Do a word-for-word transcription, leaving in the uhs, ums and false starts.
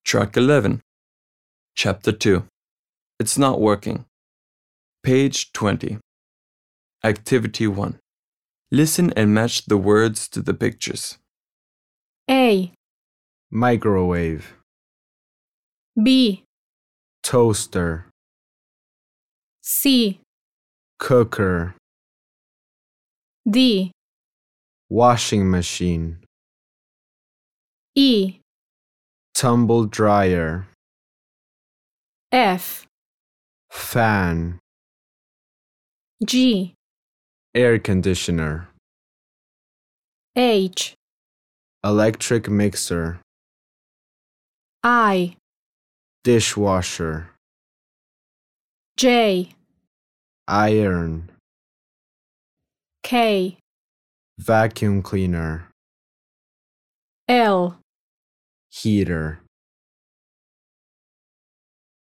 Track eleven, Chapter two. It's not working. Page twenty. Activity one. Listen and match the words to the pictures. A, Microwave, B, toaster, C, cooker, D, washing machine, E, tumble dryer, F, fan, G, air conditioner, H, electric mixer, I, dishwasher, J, iron, K, vacuum cleaner, L, heater.